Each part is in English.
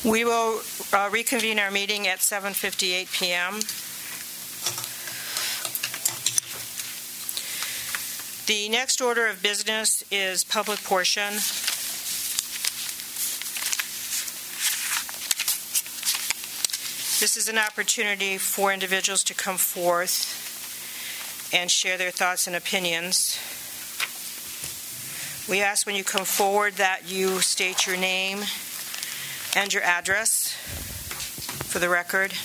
We will reconvene our meeting at 7:58 p.m. The next order of business is public portion. This is an opportunity for individuals to come forth and share their thoughts and opinions. We ask when you come forward that you state your name and your address for the record.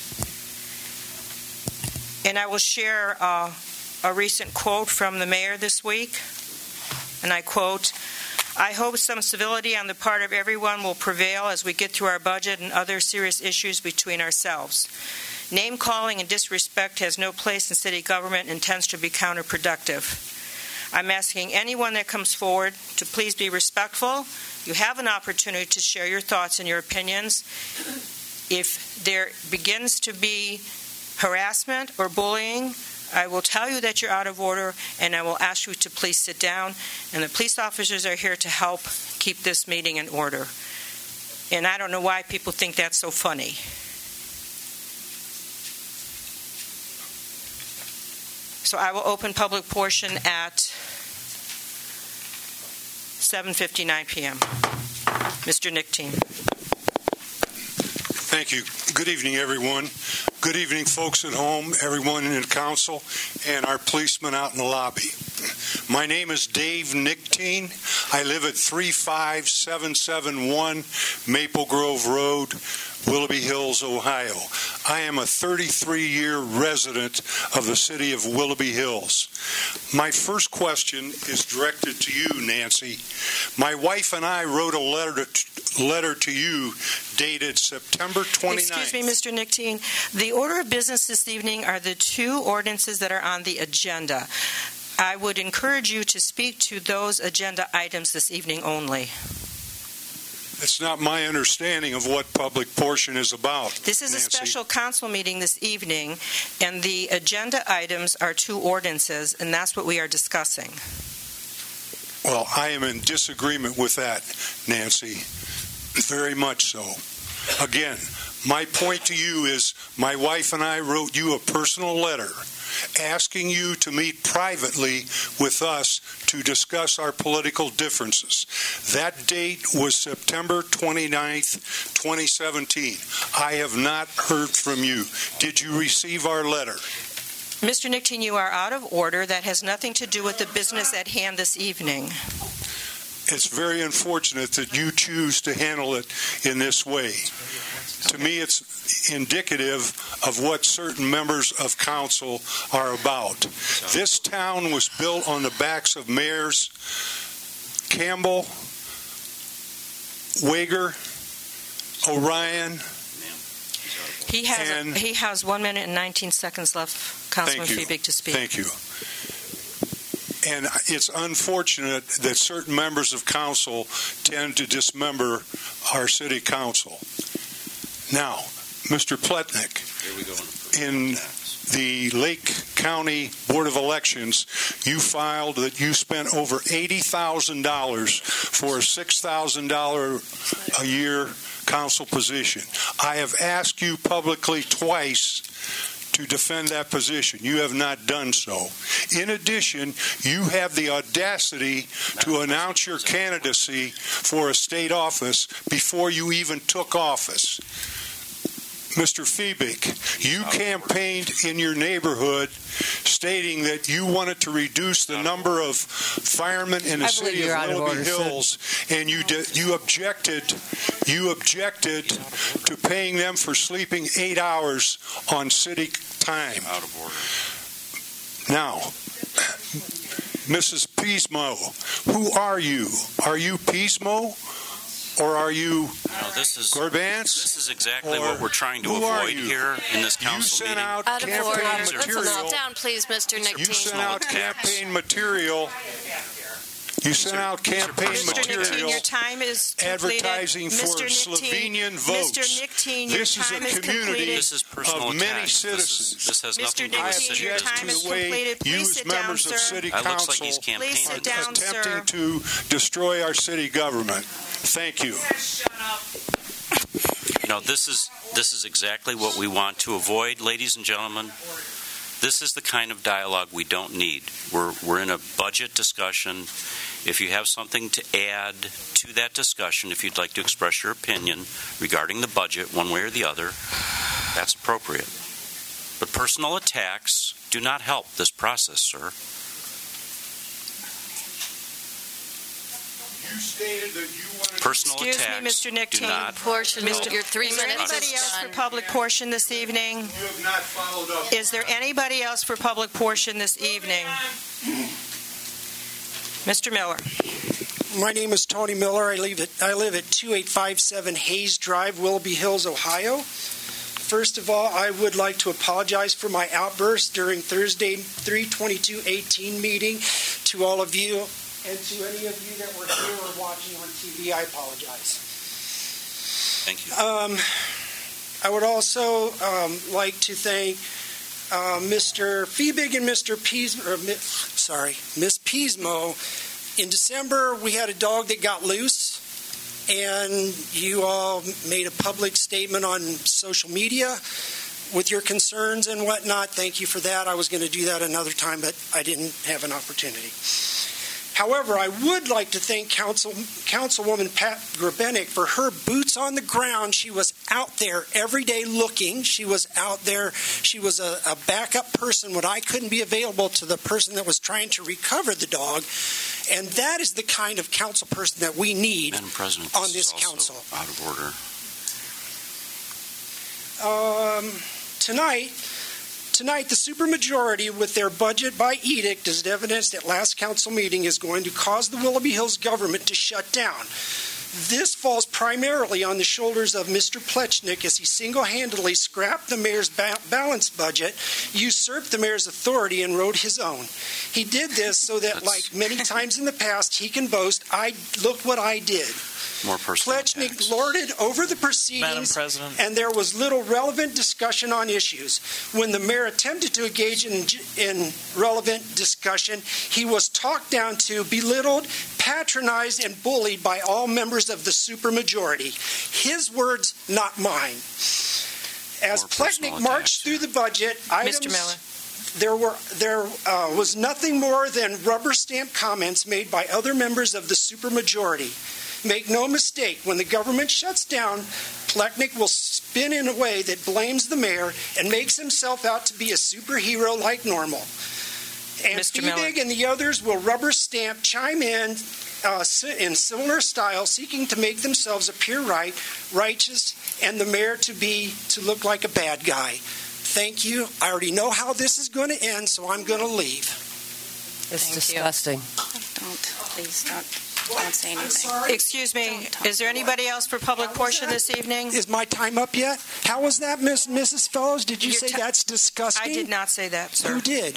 And I will share a recent quote from the mayor this week, and I quote, "I hope some civility on the part of everyone will prevail as we get through our budget and other serious issues between ourselves. Name-calling and disrespect has no place in city government and tends to be counterproductive. I'm asking anyone that comes forward to please be respectful. You have an opportunity to share your thoughts and your opinions. If there begins to be harassment or bullying, I will tell you that you're out of order, and I will ask you to please sit down. And the police officers are here to help keep this meeting in order." And I don't know why people think that's so funny. So I will open public portion at 7:59 p.m. Mr. Nickteen. Thank you. Good evening, everyone. Good evening, folks at home, everyone in the council, and our policemen out in the lobby. My name is Dave Nickteen. I live at 35771 Maple Grove Road, Willoughby Hills, Ohio. I am a 33-year resident of the city of Willoughby Hills. My first question is directed to you, Nancy. My wife and I wrote a letter to you dated September 29th. Excuse me, Mr. Nickteen. The order of business this evening are the two ordinances that are on the agenda. I would encourage you to speak to those agenda items this evening only. That's not my understanding of what public portion is about. This is Nancy. a special council meeting this evening, and the agenda items are two ordinances, and that's what we are discussing. Well, I am in disagreement with that, Nancy. Very much so. Again, my point to you is my wife and I wrote you a personal letter asking you to meet privately with us to discuss our political differences. That date was September 29th, 2017. I have not heard from you. Did you receive our letter? Mr. Nickteen, you are out of order. That has nothing to do with the business at hand this evening. It's very unfortunate that you choose to handle it in this way. To me, it's indicative of what certain members of council are about. This town was built on the backs of mayors Campbell, Wager, O'Ryan. He has 1 minute and 19 seconds left, Councilman Fiebig, to speak. Thank you. And it's unfortunate that certain members of council tend to dismember our city council. Now, Mr. Pletnick, in the Lake County Board of Elections, you filed that you spent over $80,000 for a $6,000 a year council position. I have asked you publicly twice to defend that position. You have not done so. In addition, you have the audacity to announce your candidacy for a state office before you even took office. Mr. Fiebig, you campaigned in your neighborhood stating that you wanted to reduce the number of firemen in the city of Willoughby Hills, and you objected to paying them for sleeping 8 hours on city time. Out of order. Now, Mrs. Pismo, who are you? Are you Pismo? Or are you Gorbance? This is exactly what we're trying to avoid here in this council meeting. Out of order. Let's sit down, please, Mr. Nickteen. You sent out campaign material. You sent out campaign material your time is advertising for Slovenian votes. Mr. Nickteen, this is a community of many citizens. This has nothing to do with city your time business. is completed. Please sit down, members sir. of city It looks like council he's campaigning. attempting to destroy our city government. Thank you. This is exactly what we want to avoid, ladies and gentlemen. This is the kind of dialogue we don't need. We're in a budget discussion. If you have something to add to that discussion, if you'd like to express your opinion regarding the budget one way or the other, that's appropriate. But personal attacks do not help this process, sir. You stated that you wanted Personal Excuse attacks me, Mr. Nick do Team. not Portion, help. your 3 Is there minutes anybody is else for done. public portion this evening? You have not followed up. Is there anybody else for public portion this evening? Mr. Miller. My name is Tony Miller. I live at 2857 Hayes Drive, Willoughby Hills, Ohio. First of all, I would like to apologize for my outburst during Thursday 3/22/18 meeting to all of you and to any of you that were here or watching on TV. I apologize. Thank you. I would also like to thank Mr. Feebig and Miss Pismo. In December, we had a dog that got loose, and you all made a public statement on social media with your concerns and whatnot. Thank you for that. I was going to do that another time, but I didn't have an opportunity. However, I would like to thank Councilwoman Pat Grebenik for her boots on the ground. She was out there every day looking. She was out there. She was a backup person when I couldn't be available to the person that was trying to recover the dog. And that is the kind of council person that we need Madam President, on this is also council. out of order. Tonight, the supermajority, with their budget by edict, as evidenced at last council meeting, is going to cause the Willoughby Hills government to shut down. This falls primarily on the shoulders of Mr. Plechnik as he single-handedly scrapped the mayor's balanced budget, usurped the mayor's authority, and wrote his own. He did this so that, like many times in the past, he can boast, look what I did. More personal Plechnik attacks. lorded over the proceedings, Madam President. and there was little relevant discussion on issues. When the mayor attempted to engage in relevant discussion, he was talked down to, belittled, patronized, and bullied by all members of the supermajority. His words, not mine. As More personal Plechnik marched attacks. through the budget items, Mr. Miller. there was nothing more than rubber stamp comments made by other members of the supermajority. Make no mistake, when the government shuts down, Plechnik will spin in a way that blames the mayor and makes himself out to be a superhero like normal. And Mr. Miller. Feebig and the others will rubber stamp, chime in similar style, seeking to make themselves appear righteous, and the mayor to look like a bad guy. Thank you. I already know how this is going to end, so I'm going to leave. It's disgusting. Please don't say anything. I'm sorry. Excuse me, is there anybody else for public portion this evening? Is my time up yet? How was that, Mrs. Fellows? Did you Your say ti- that's disgusting? I did not say that, sir. Who did?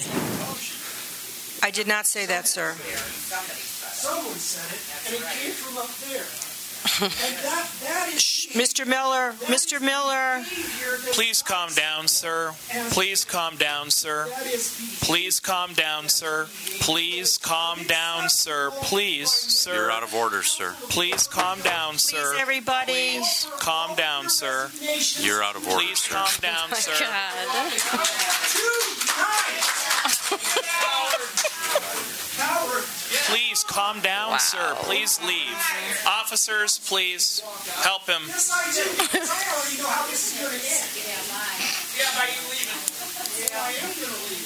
I did not say that, sir. Someone said it, and it came from up there. And that is Mr. Miller, Mr. Miller, Please calm down, sir. Please calm down, sir. Please calm down, sir. Please calm down, sir. Please, sir. You're out of order, sir. Please calm down, please, sir. everybody. Calm down, sir. You're out of order, Please sir. calm down, My sir. Please calm down, sir. Please leave. Officers, please help him. Yes, I do. Because I already know how this is going to end. Yeah, by you leaving. Yeah, I am going to leave.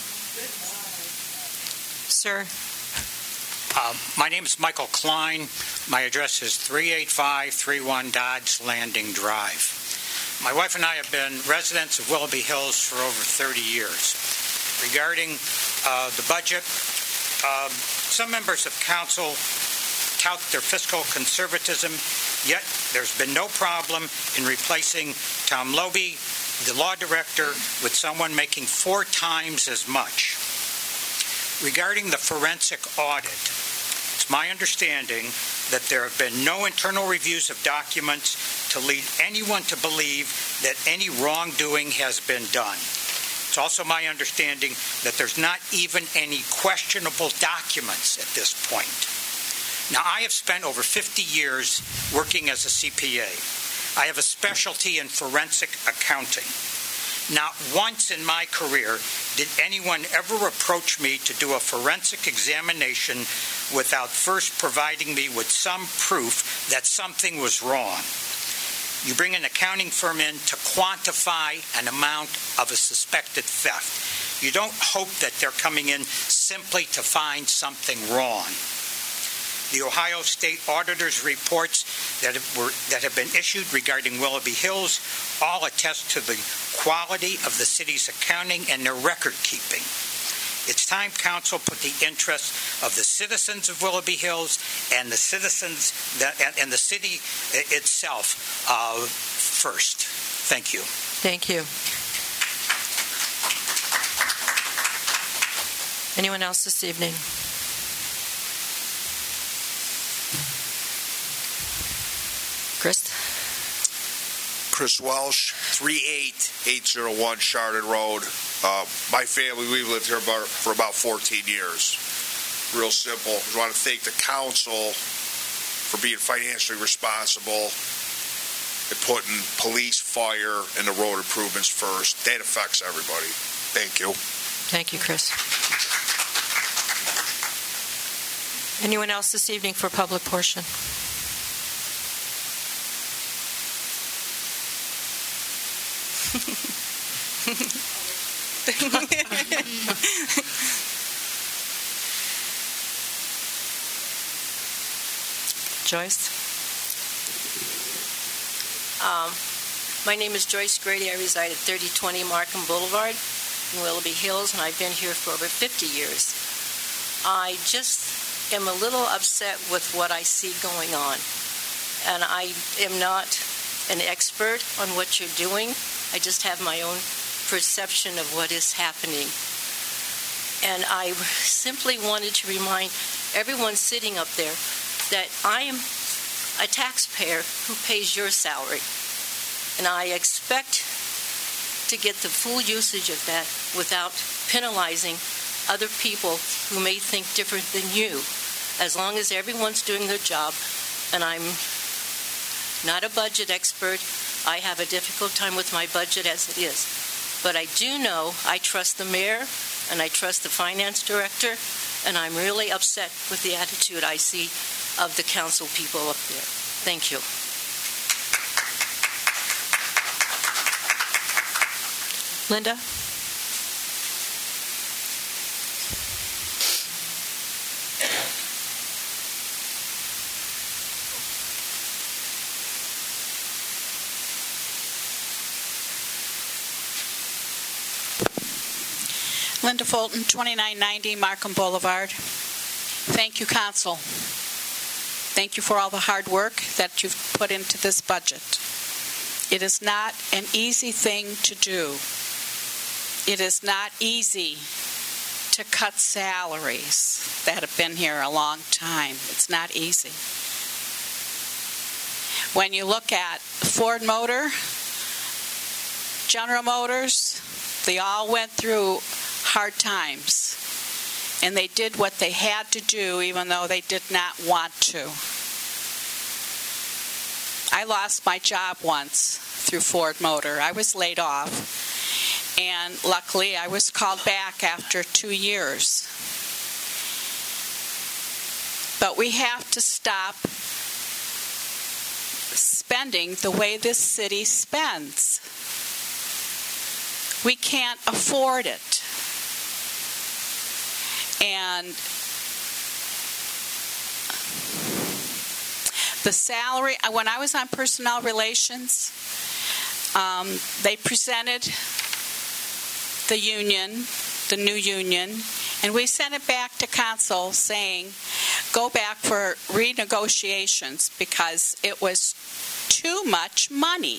Sir, My name is Michael Klein. My address is 38531 Dodge Landing Drive. My wife and I have been residents of Willoughby Hills for over 30 years. Regarding the budget, some members of council tout their fiscal conservatism, yet there's been no problem in replacing Tom Loby, the law director, with someone making 4 times as much. Regarding the forensic audit, it's my understanding that there have been no internal reviews of documents to lead anyone to believe that any wrongdoing has been done. It's also my understanding that there's not even any questionable documents at this point. Now, I have spent over 50 years working as a CPA. I have a specialty in forensic accounting. Not once in my career did anyone ever approach me to do a forensic examination without first providing me with some proof that something was wrong. You bring an accounting firm in to quantify an amount of a suspected theft. You don't hope that they're coming in simply to find something wrong. The Ohio State Auditor's reports that have been issued regarding Willoughby Hills all attest to the quality of the city's accounting and their record keeping. It's time council put the interests of the citizens of Willoughby Hills and the citizens and the city itself first. Thank you. Thank you. Anyone else this evening? Chris Welsh, 38801 Chardon Road. My family, we've lived here for about 14 years. Real simple. I want to thank the council for being financially responsible and putting police, fire, and the road improvements first. That affects everybody. Thank you. Thank you, Chris. Anyone else this evening for public portion? Joyce? My name is Joyce Grady. I reside at 3020 Markham Boulevard in Willoughby Hills, and I've been here for over 50 years. I just am a little upset with what I see going on, and I am not an expert on what you're doing. I just have my own perception of what is happening. And I simply wanted to remind everyone sitting up there that I am a taxpayer who pays your salary. And I expect to get the full usage of that without penalizing other people who may think different than you, as long as everyone's doing their job. And I'm not a budget expert. I have a difficult time with my budget as it is. But I do know I trust the mayor and I trust the finance director, and I'm really upset with the attitude I see of the council people up there. Thank you. Linda? Linda Fulton, 2990 Markham Boulevard. Thank you, Council. Thank you for all the hard work that you've put into this budget. It is not an easy thing to do. It is not easy to cut salaries that have been here a long time. It's not easy. When you look at Ford Motor, General Motors, they all went through hard times, and they did what they had to do even though they did not want to. I lost my job once through Ford Motor. I was laid off, and luckily I was called back after 2 years. But we have to stop spending the way this city spends. We can't afford it. And the salary, when I was on personnel relations, they presented the union, the new union, and we sent it back to council saying, go back for renegotiations because it was too much money.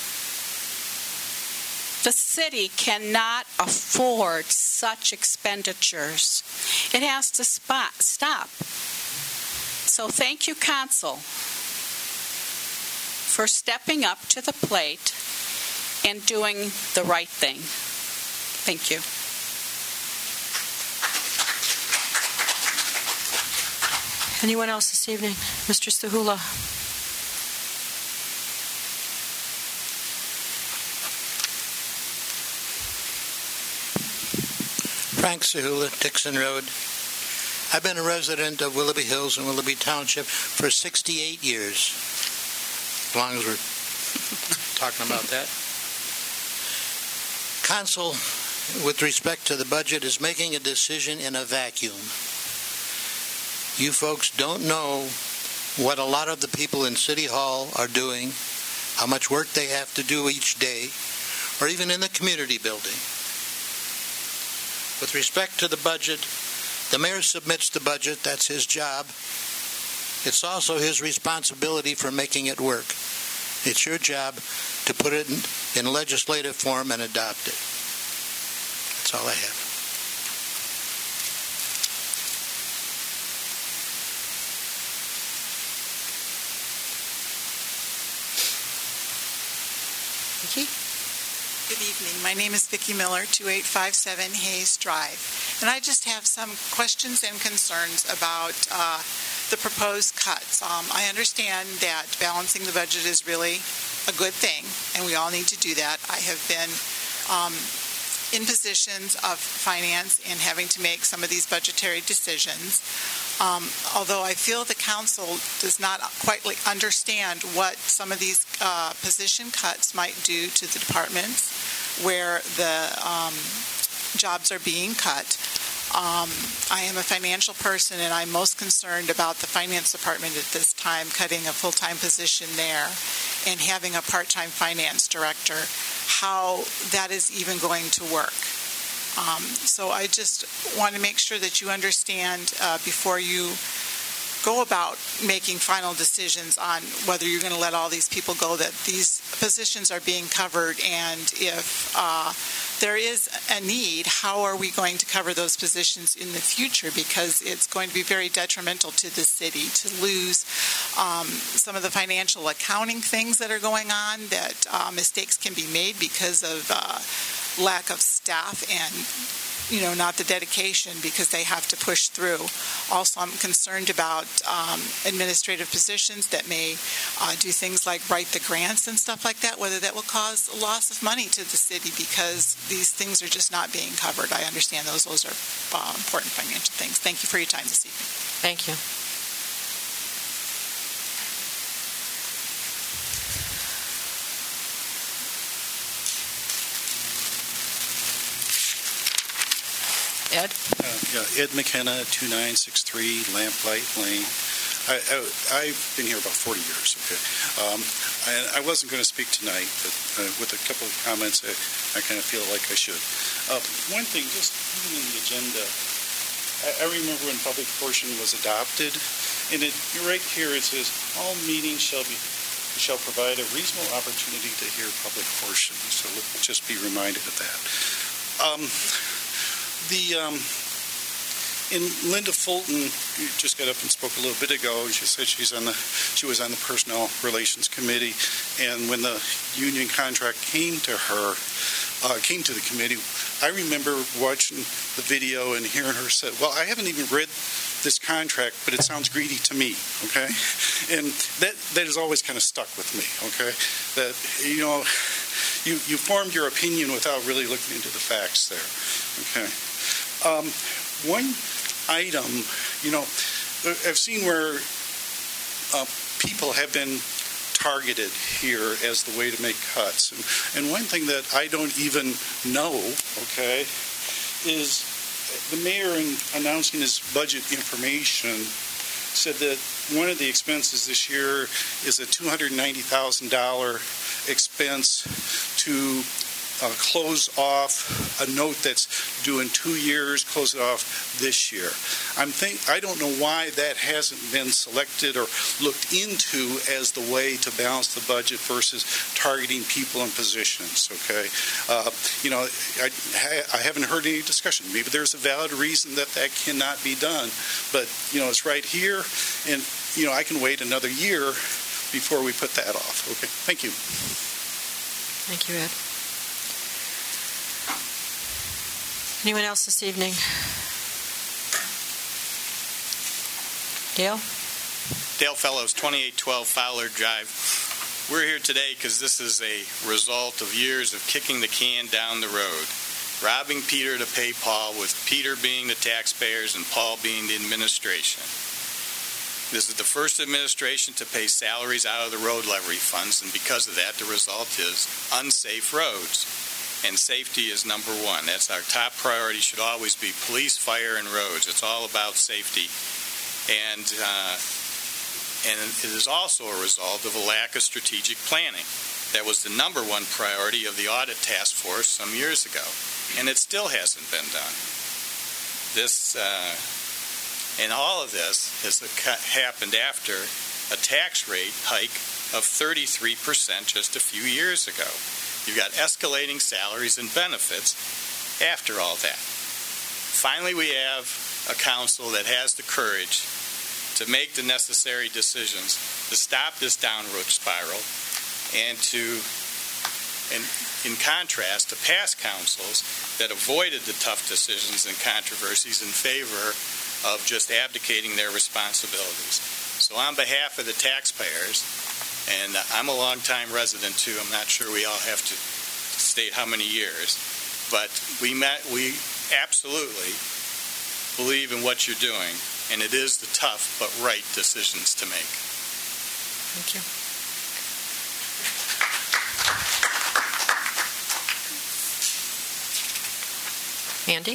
The city cannot afford such expenditures. It has to stop. So thank you, Council, for stepping up to the plate and doing the right thing. Thank you. Anyone else this evening? Mr. Sahula. Frank Sahula, Dixon Road. I've been a resident of Willoughby Hills and Willoughby Township for 68 years, as long as we're talking about that. Council, with respect to the budget, is making a decision in a vacuum. You folks don't know what a lot of the people in City Hall are doing, how much work they have to do each day, or even in the community building. With respect to the budget, the mayor submits the budget. That's his job. It's also his responsibility for making it work. It's your job to put it in legislative form and adopt it. That's all I have. Vicki? Good evening. My name is Vicki Miller, 2857 Hayes Drive. And I just have some questions and concerns about the proposed cuts. I understand that balancing the budget is really a good thing, and we all need to do that. I have been in positions of finance and having to make some of these budgetary decisions. Although I feel the council does not quite understand what some of these position cuts might do to the departments where the jobs are being cut. I am a financial person, and I'm most concerned about the finance department at this time, cutting a full-time position there and having a part-time finance director, how that is even going to work. So I just want to make sure that you understand before you go about making final decisions on whether you're going to let all these people go, that these positions are being covered, and if there is a need, how are we going to cover those positions in the future? Because it's going to be very detrimental to the city to lose some of the financial accounting things that are going on, that mistakes can be made because of lack of staff and not the dedication, because they have to push through. Also, I'm concerned about administrative positions that may do things like write the grants and stuff like that, whether that will cause a loss of money to the city because these things are just not being covered. I understand those are important financial things. Thank you for your time this evening. Thank you. Ed? Ed McKenna, 2963 Lamplight Lane. I've been here about 40 years, okay? And I wasn't going to speak tonight, but with a couple of comments, I kind of feel like I should. One thing, just even in the agenda, I remember when public portion was adopted, and right here it says, all meetings shall provide a reasonable opportunity to hear public portion. So let's just be reminded of that. And Linda Fulton just got up and spoke a little bit ago. She said she was on the Personnel Relations Committee, and when the union contract came to the committee, I remember watching the video and hearing her say, "Well, I haven't even read this contract, but it sounds greedy to me." Okay, and that has always kind of stuck with me. Okay, that you formed your opinion without really looking into the facts there. Okay. One item, I've seen where people have been targeted here as the way to make cuts. And one thing that I don't even know, okay, is the mayor, in announcing his budget information, said that one of the expenses this year is a $290,000 expense to close off a note that's due in 2 years, close it off this year. I don't know why that hasn't been selected or looked into as the way to balance the budget versus targeting people and positions, okay? I haven't heard any discussion. Maybe there's a valid reason that cannot be done, but, it's right here, and, I can wait another year before we put that off, okay? Thank you. Thank you, Ed. Anyone else this evening? Dale? Dale Fellows, 2812 Fowler Drive. We're here today because this is a result of years of kicking the can down the road. robbing Peter to pay Paul, with Peter being the taxpayers and Paul being the administration. This is the first administration to pay salaries out of the road levy funds, and because of that, the result is unsafe roads. And safety is number one. That's our top priority. Should always be police, fire, and roads. It's all about safety. And it is also a result of a lack of strategic planning. That was the number one priority of the audit task force some years ago, and it still hasn't been done. And all of this has happened after a tax rate hike of 33% just a few years ago. You've got escalating salaries and benefits after all that. Finally, we have a council that has the courage to make the necessary decisions to stop this downward spiral, and in contrast to past councils that avoided the tough decisions and controversies in favor of just abdicating their responsibilities. So on behalf of the taxpayers, and I'm a longtime resident too, I'm not sure we all have to state how many years, but we absolutely believe in what you're doing, and it is the tough but right decisions to make. Thank you. Andy?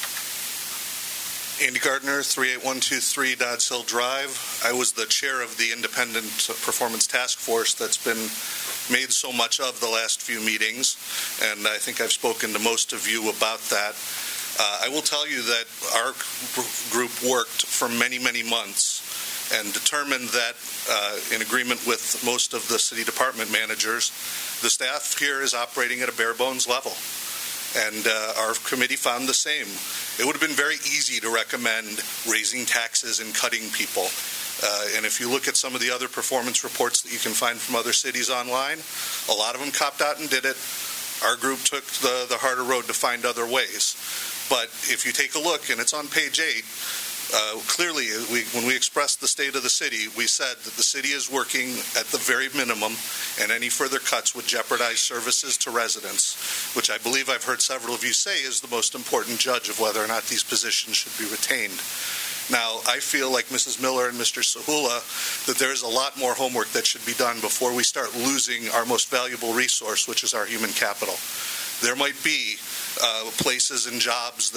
Andy Gardner, 38123 Dodds Hill Drive. I was the chair of the Independent Performance Task Force that's been made so much of the last few meetings, and I think I've spoken to most of you about that. I will tell you that our group worked for many, many months and determined that, in agreement with most of the city department managers, the staff here is operating at a bare bones level. And our committee found the same. It would have been very easy to recommend raising taxes and cutting people. And if you look at some of the other performance reports that you can find from other cities online, a lot of them copped out and did it. Our group took the harder road to find other ways. But if you take a look, and it's on page 8, clearly, when we expressed the state of the city, we said that the city is working at the very minimum, and any further cuts would jeopardize services to residents, which I believe I've heard several of you say is the most important judge of whether or not these positions should be retained. Now, I feel like Mrs. Miller and Mr. Sahula that there is a lot more homework that should be done before we start losing our most valuable resource, which is our human capital. There might be places and jobs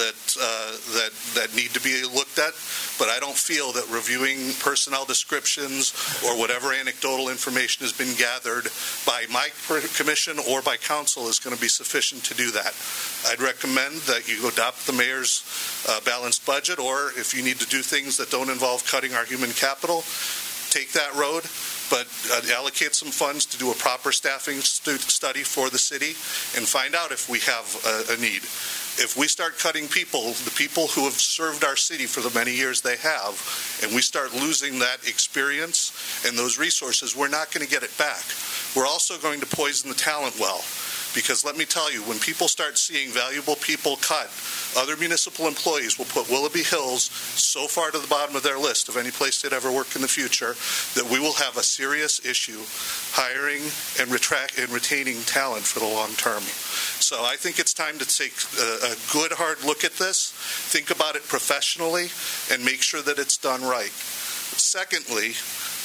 that need to be looked at, but I don't feel that reviewing personnel descriptions or whatever anecdotal information has been gathered by my commission or by council is going to be sufficient to do that. I'd recommend that you adopt the mayor's balanced budget, or if you need to do things that don't involve cutting our human capital, take that road, but allocate some funds to do a proper staffing study for the city and find out if we have a need. If we start cutting people, the people who have served our city for the many years they have, and we start losing that experience and those resources, we're not going to get it back. We're also going to poison the talent well. Because let me tell you, when people start seeing valuable people cut, other municipal employees will put Willoughby Hills so far to the bottom of their list of any place they'd ever work in the future that we will have a serious issue hiring and retaining talent for the long term. So I think it's time to take a good hard look at this, think about it professionally, and make sure that it's done right. Secondly,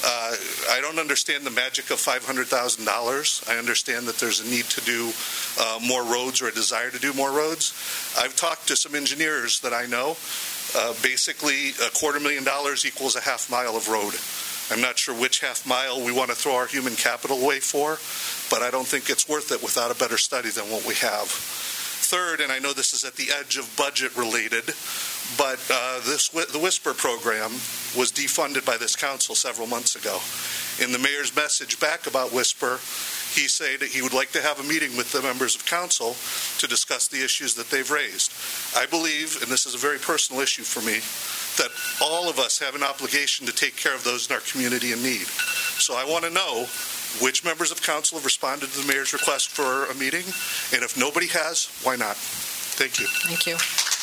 I don't understand the magic of $500,000. I understand that there's a need to do more roads or a desire to do more roads. I've talked to some engineers that I know. Basically, $250,000 equals a half mile of road. I'm not sure which half mile we want to throw our human capital away for, but I don't think it's worth it without a better study than what we have. Third, and I know this is at the edge of budget related, but the Whisper program was defunded by this council several months ago. In the mayor's message back about Whisper, he said that he would like to have a meeting with the members of council to discuss the issues that they've raised. I believe, and this is a very personal issue for me, that all of us have an obligation to take care of those in our community in need. So I want to know which members of council have responded to the mayor's request for a meeting, and if nobody has, why not? Thank you. Thank you.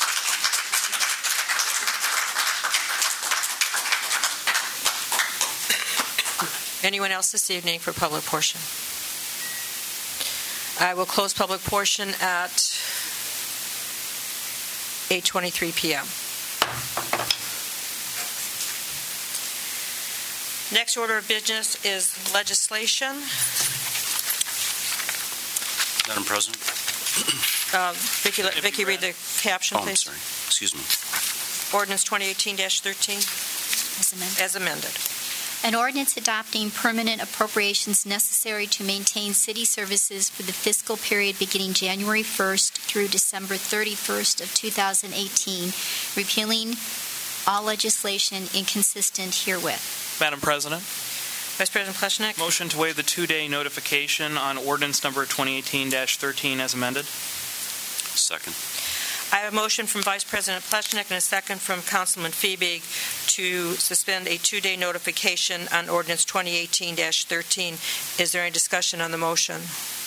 Anyone else this evening for public portion? I will close public portion at 8:23 p.m. Next order of business is legislation. Madam President? Vicki, read the caption, please. I'm sorry. Excuse me. Ordinance 2018-13. As amended. An ordinance adopting permanent appropriations necessary to maintain city services for the fiscal period beginning January 1st through December 31st of 2018, repealing all legislation inconsistent herewith. Madam President? Vice President Pleshnik? Motion to waive the 2-day notification on ordinance number 2018-13 as amended. Second. I have a motion from Vice President Pleshnik and a second from Councilman Fiebig to suspend a 2-day notification on ordinance 2018-13. Is there any discussion on the motion?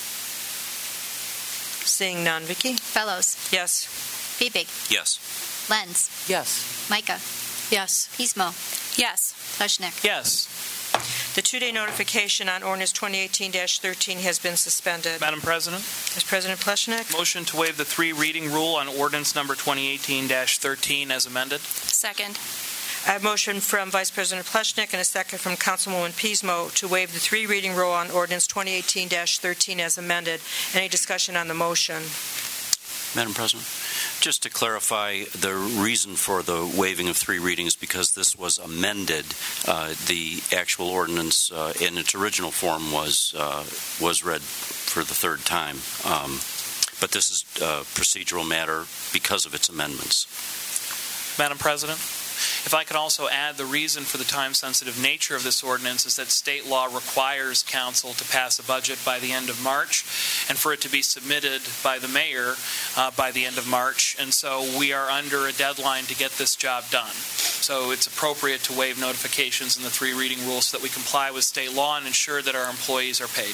Seeing none. Vicki? Fellows? Yes. Fiebig? Yes. Lenz? Yes. Micah? Yes. Pismo? Yes. Pleshnik? Yes. The 2-day notification on ordinance 2018-13 has been suspended. Madam President? Vice President Pleshnik? Motion to waive the 3-reading rule on ordinance number 2018-13 as amended. Second. I have a motion from Vice President Pleshnik and a second from Councilwoman Pismo to waive the 3-reading rule on ordinance 2018-13 as amended. Any discussion on the motion? Madam President, just to clarify, the reason for the waiving of 3 readings because this was amended. The actual ordinance in its original form was read for the 3rd time. But this is a procedural matter because of its amendments. Madam President? If I could also add, the reason for the time-sensitive nature of this ordinance is that state law requires council to pass a budget by the end of March and for it to be submitted by the mayor by the end of March. And so we are under a deadline to get this job done. So it's appropriate to waive notifications in the 3-reading rule so that we comply with state law and ensure that our employees are paid.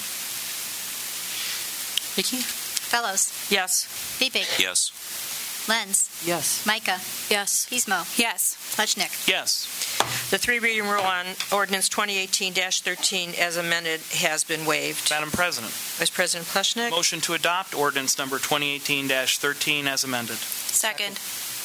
Vicki? Fellows? Yes. Fiebig? Yes. Lenz? Yes. Micah? Yes. Pismo? Yes. Pleshnik? Yes. The 3-reading rule on ordinance 2018-13 as amended has been waived. Madam President? Vice President Pleshnik? Motion to adopt ordinance number 2018-13 as amended. Second.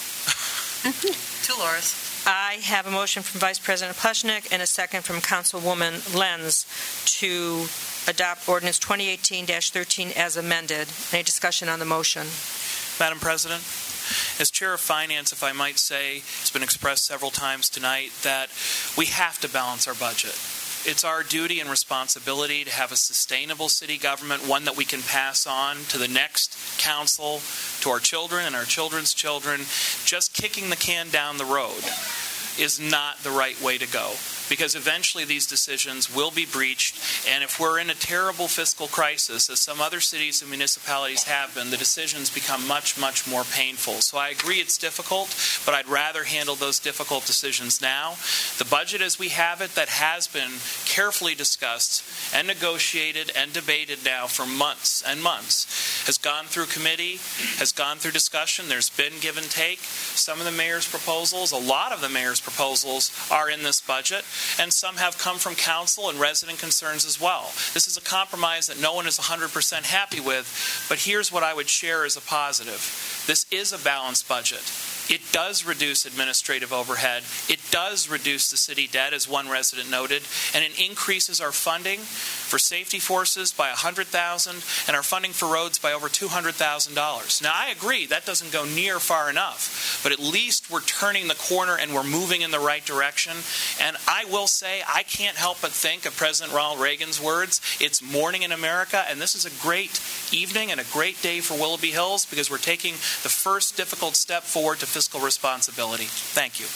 2 Lauras. I have a motion from Vice President Pleshnik and a second from Councilwoman Lenz to adopt ordinance 2018-13 as amended. Any discussion on the motion? Madam President? As Chair of Finance, if I might say, it's been expressed several times tonight that we have to balance our budget. It's our duty and responsibility to have a sustainable city government, one that we can pass on to the next council, to our children and our children's children. Just kicking the can down the road is not the right way to go, because eventually these decisions will be breached, and if we're in a terrible fiscal crisis, as some other cities and municipalities have been, the decisions become much, much more painful. So I agree it's difficult, but I'd rather handle those difficult decisions now. The budget as we have it, that has been carefully discussed and negotiated and debated now for months and months, has gone through committee, has gone through discussion. There's been give and take. Some of the mayor's proposals, a lot of the mayor's proposals are in this budget, and some have come from council and resident concerns as well. This is a compromise that no one is 100% happy with, but here's what I would share as a positive. This is a balanced budget. It does reduce administrative overhead. It does reduce the city debt, as one resident noted, and it increases our funding for safety forces by $100,000 and our funding for roads by over $200,000. Now, I agree that doesn't go near far enough, but at least we're turning the corner and we're moving in the right direction. And I will say, I can't help but think of President Ronald Reagan's words. It's morning in America, and this is a great evening and a great day for Willoughby Hills because we're taking the first difficult step forward to fiscal responsibility. Thank you.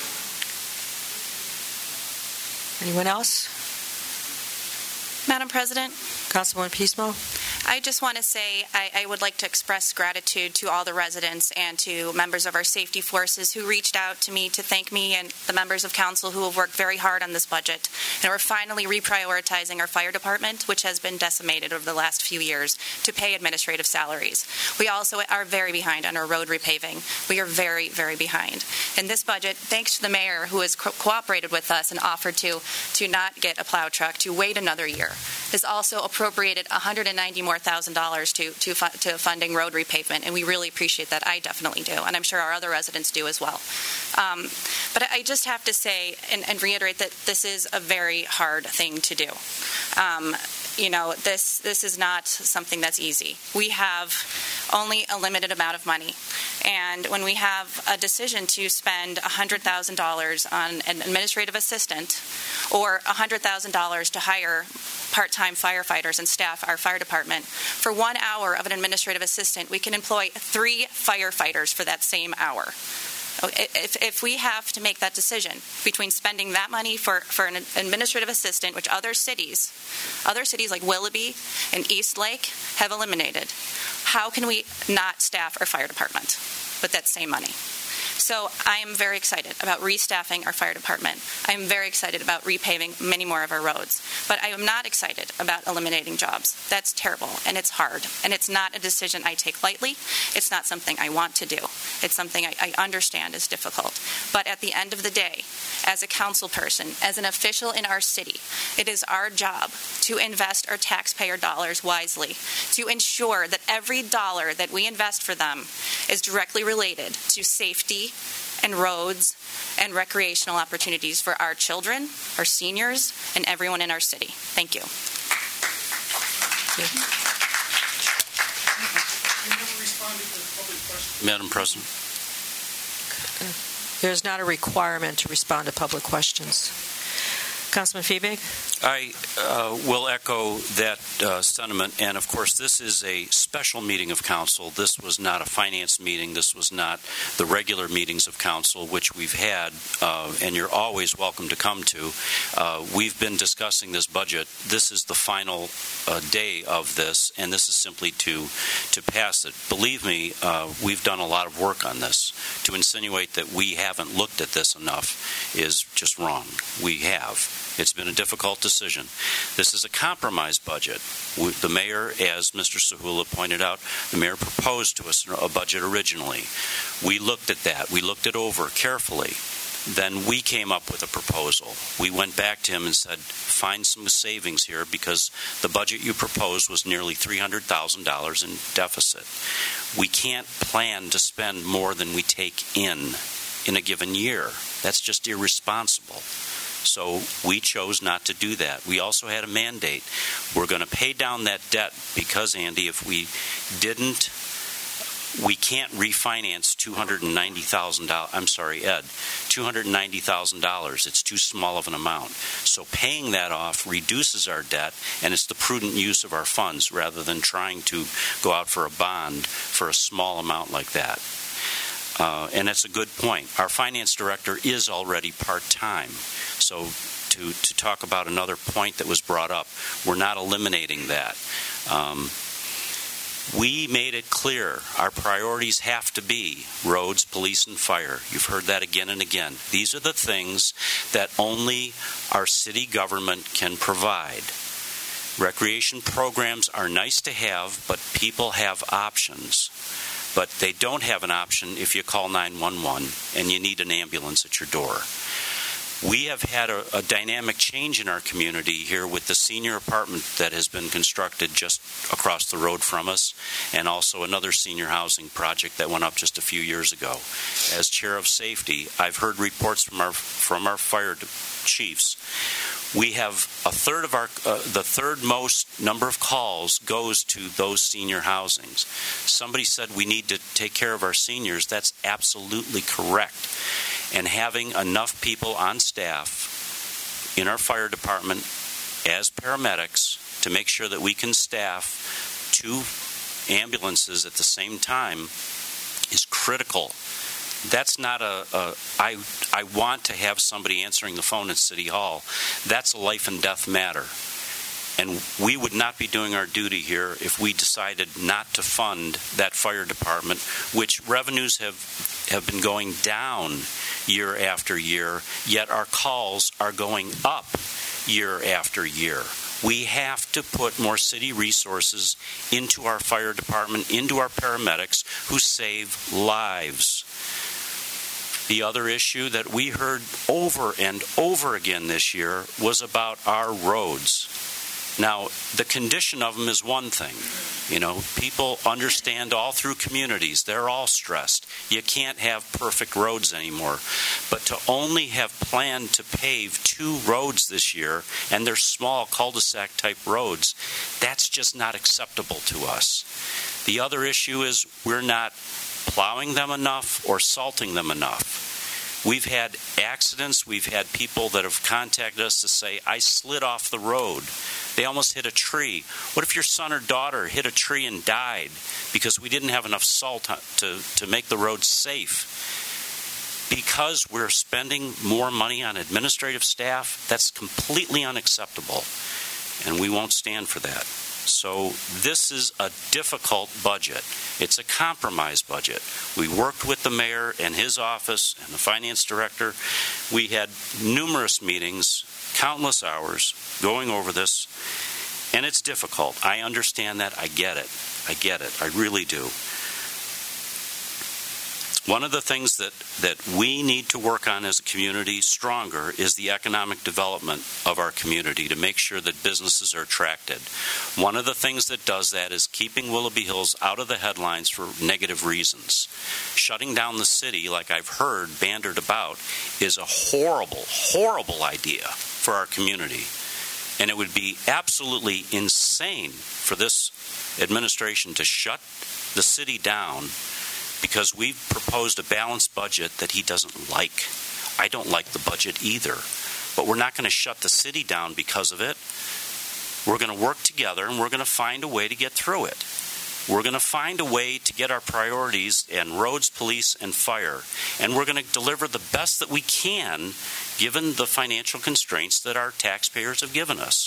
Anyone else? Madam President? Councilwoman Pismo? I just want to say I would like to express gratitude to all the residents and to members of our safety forces who reached out to me to thank me and the members of council who have worked very hard on this budget. And we're finally reprioritizing our fire department, which has been decimated over the last few years, to pay administrative salaries. We also are very behind on our road repaving. We are very, very behind. In this budget, thanks to the mayor who has cooperated with us and offered to not get a plow truck, to wait another year, has also appropriated $190 more more $1,000 to funding road repavement, and we really appreciate that. I definitely do, and I'm sure our other residents do as well. But I just have to say and reiterate that this is a very hard thing to do. This is not something that's easy. We have only a limited amount of money. And when we have a decision to spend $100,000 on an administrative assistant or $100,000 to hire part-time firefighters and staff our fire department, for 1 hour of an administrative assistant, we can employ 3 firefighters for that same hour. If we have to make that decision between spending that money for an administrative assistant, which other cities like Willoughby and Eastlake have eliminated, how can we not staff our fire department with that same money? So I am very excited about restaffing our fire department. I am very excited about repaving many more of our roads. But I am not excited about eliminating jobs. That's terrible, and it's hard. And it's not a decision I take lightly. It's not something I want to do. It's something I understand is difficult. But at the end of the day, as a council person, as an official in our city, it is our job to invest our taxpayer dollars wisely, to ensure that every dollar that we invest for them is directly related to safety and roads and recreational opportunities for our children, our seniors, and everyone in our city. Thank you. Madam President. There's not a requirement to respond to public questions. Councilman Feebig? I will echo that sentiment, and of course this is a special meeting of council. This was not a finance meeting. This was not the regular meetings of council, which we've had, and you're always welcome to come to. We've been discussing this budget. This is the final day of this, and this is simply to pass it. Believe me, we've done a lot of work on this. To insinuate that we haven't looked at this enough is just wrong. We have. It's been a difficult decision. This is a compromise budget. The mayor, as Mr. Sahula pointed out, the mayor proposed to us a budget originally. We looked at that. We looked it over carefully. Then we came up with a proposal. We went back to him and said, find some savings here because the budget you proposed was nearly $300,000 in deficit. We can't plan to spend more than we take in a given year. That's just irresponsible. So we chose not to do that. We also had a mandate. We're going to pay down that debt because, Andy, if we didn't, we can't refinance $290,000. I'm sorry, Ed, $290,000. It's too small of an amount. So paying that off reduces our debt, and it's the prudent use of our funds rather than trying to go out for a bond for a small amount like that. And that's a good point. Our finance director is already part-time. So to talk about another point that was brought up, we're not eliminating that. We made it clear our priorities have to be roads, police, and fire. You've heard that again and again. These are the things that only our city government can provide. Recreation programs are nice to have, but people have options. But they don't have an option if you call 911 and you need an ambulance at your door. We have had a dynamic change in our community here with the senior apartment that has been constructed just across the road from us, and also another senior housing project that went up just a few years ago. As chair of safety, I've heard reports from our fire chiefs. We have a third of the third most number of calls goes to those senior housings. Somebody said we need to take care of our seniors. That's absolutely correct. And having enough people on staff in our fire department as paramedics to make sure that we can staff 2 ambulances at the same time is critical. That's not I want to have somebody answering the phone at City Hall. That's a life and death matter. And we would not be doing our duty here if we decided not to fund that fire department, which revenues have been going down year after year, yet our calls are going up year after year. We have to put more city resources into our fire department, into our paramedics who save lives. The other issue that we heard over and over again this year was about our roads. Now, the condition of them is one thing. You know, people understand all through communities. They're all stressed. You can't have perfect roads anymore. But to only have planned to pave 2 roads this year, and they're small cul-de-sac type roads, that's just not acceptable to us. The other issue is we're not plowing them enough or salting them enough. We've had accidents. We've had people that have contacted us to say, I slid off the road. They almost hit a tree. What if your son or daughter hit a tree and died because we didn't have enough salt to make the road safe? Because we're spending more money on administrative staff, that's completely unacceptable, and we won't stand for that. So this is a difficult budget. It's a compromise budget. We worked with the mayor and his office and the finance director. We had numerous meetings, countless hours, going over this, and it's difficult. I understand that. I get it. I really do. One of the things that we need to work on as a community stronger is the economic development of our community to make sure that businesses are attracted. One of the things that does that is keeping Willoughby Hills out of the headlines for negative reasons. Shutting down the city, like I've heard bandied about, is a horrible, horrible idea for our community. And it would be absolutely insane for this administration to shut the city down because we've proposed a balanced budget that he doesn't like. I don't like the budget either. But we're not going to shut the city down because of it. We're going to work together, and we're going to find a way to get through it. We're going to find a way to get our priorities in roads, police, and fire. And we're going to deliver the best that we can, given the financial constraints that our taxpayers have given us.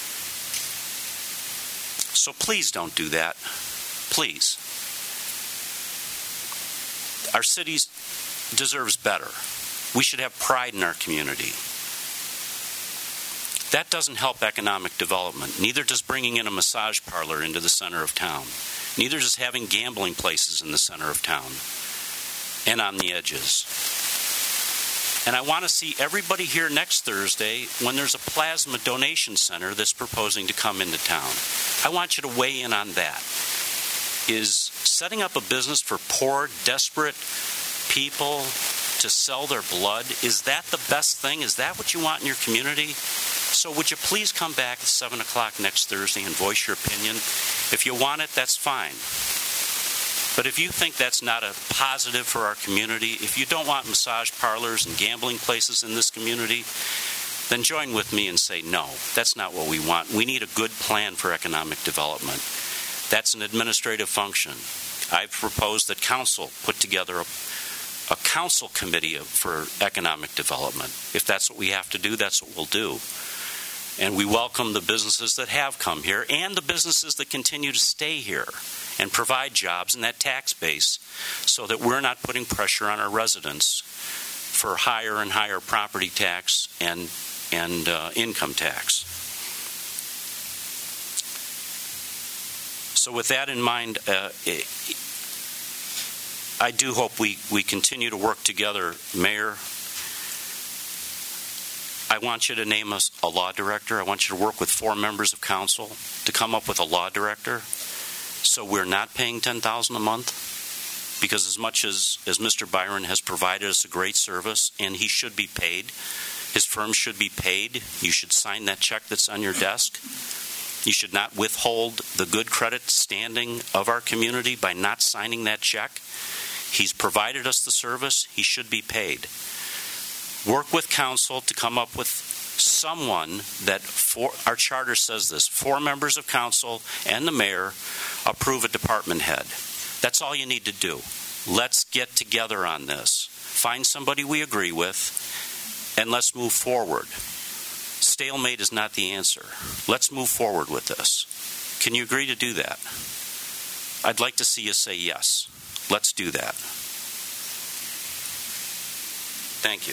So please don't do that. Please. Our city deserves better. We should have pride in our community. That doesn't help economic development. Neither does bringing in a massage parlor into the center of town. Neither does having gambling places in the center of town and on the edges. And I want to see everybody here next Thursday when there's a plasma donation center that's proposing to come into town. I want you to weigh in on that. Is setting up a business for poor, desperate people to sell their blood, is that the best thing? Is that what you want in your community? So would you please come back at 7 o'clock next Thursday and voice your opinion? If you want it, that's fine. But if you think that's not a positive for our community, if you don't want massage parlors and gambling places in this community, then join with me and say, no, that's not what we want. We need a good plan for economic development. That's an administrative function. I've proposed that council put together a council committee for economic development. If that's what we have to do, that's what we'll do. And we welcome the businesses that have come here and the businesses that continue to stay here and provide jobs in that tax base so that we're not putting pressure on our residents for higher and higher property tax and income tax. So with that in mind, I do hope we continue to work together, Mayor. I want you to name us a law director. I want you to work with 4 members of council to come up with a law director so we're not paying $10,000 a month, because as much as Mr. Byron has provided us a great service, and he should be paid, his firm should be paid, you should sign that check that's on your desk. You should not withhold the good credit standing of our community by not signing that check. He's provided us the service. He should be paid. Work with council to come up with someone that, our charter says this, 4 members of council and the mayor approve a department head. That's all you need to do. Let's get together on this. Find somebody we agree with, and let's move forward. Stalemate is not the answer. Let's move forward with this. Can you agree to do that? I'd like to see you say yes. Let's do that. Thank you.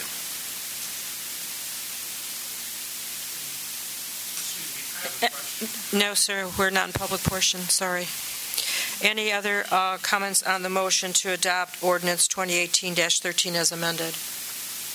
No, sir, we're not in public portion. Sorry. Any other comments on the motion to adopt ordinance 2018-13 as amended?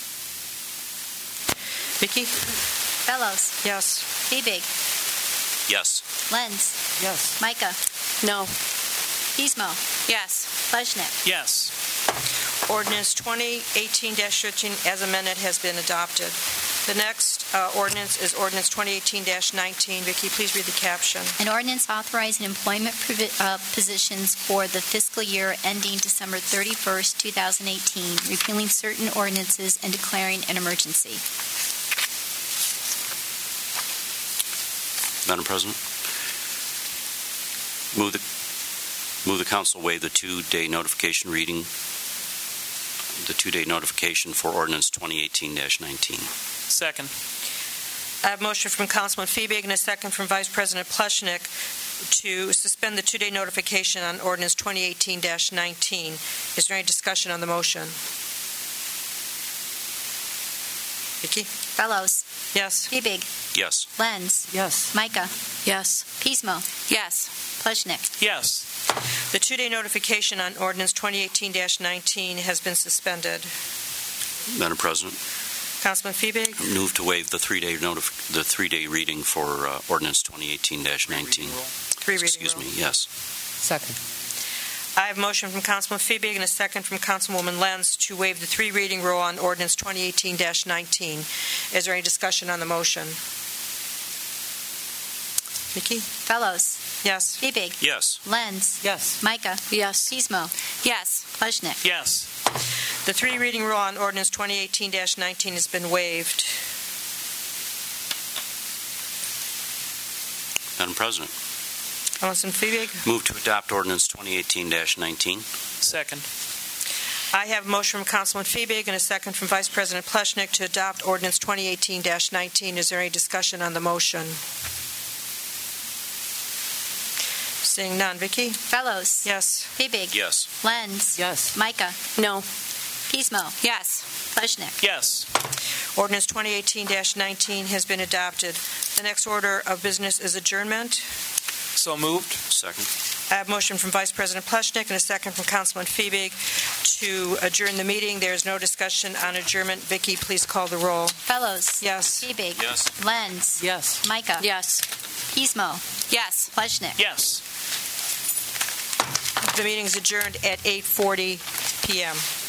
Vicki? Fellows. Yes. Fiebig. Yes. Lenz. Yes. Micah. No. Pismo. Yes. Pleshnik. Yes. Ordinance 2018-13 as amended has been adopted. The next ordinance is Ordinance 2018-19. Vicki, please read the caption. An ordinance authorizing employment positions for the fiscal year ending December 31st, 2018, repealing certain ordinances and declaring an emergency. Madam President, move the council waive the two-day notification for Ordinance 2018-19. Second. I have a motion from Councilman Fiebig and a second from Vice President Pleshnik to suspend the two-day notification on Ordinance 2018-19. Is there any discussion on the motion? Vicki? Fellows. Yes. Fiebig. Yes. Lenz. Yes. Micah. Yes. Pismo. Yes. Pleshnik. Yes. The two-day notification on Ordinance 2018-19 has been suspended. Madam President, Councilman Fiebig? move to waive the three-day reading for Ordinance 2018-19. Three reading Excuse rule. me, yes. Second. I have a motion from Councilman Fiebig and a second from Councilwoman Lenz to waive the three reading rule on Ordinance 2018-19. Is there any discussion on the motion? Vicki? Fellows. Yes. Fiebig. Yes. Lenz. Yes. Micah. Yes. Pismo. Yes. Pleshnik. Yes. The three reading rule on Ordinance 2018-19 has been waived. Madam President, Councilman Fiebig? move to adopt Ordinance 2018-19. Second. I have a motion from Councilman Fiebig and a second from Vice President Pleshnik to adopt Ordinance 2018-19. Is there any discussion on the motion? Seeing none. Vicki? Fellows. Yes. Fiebig. Yes. Lenz. Yes. Micah. No. Pismo. Yes. Pleshnik. Yes. Ordinance 2018-19 has been adopted. The next order of business is adjournment. So moved. Second. I have a motion from Vice President Pleshnik and a second from Councilman Fiebig to adjourn the meeting. There is no discussion on adjournment. Vicki, please call the roll. Fellows. Yes. Fiebig. Yes. Lenz. Yes. Micah. Yes. Pismo. Yes. Pleshnik. Yes. The meeting is adjourned at 8:40 p.m.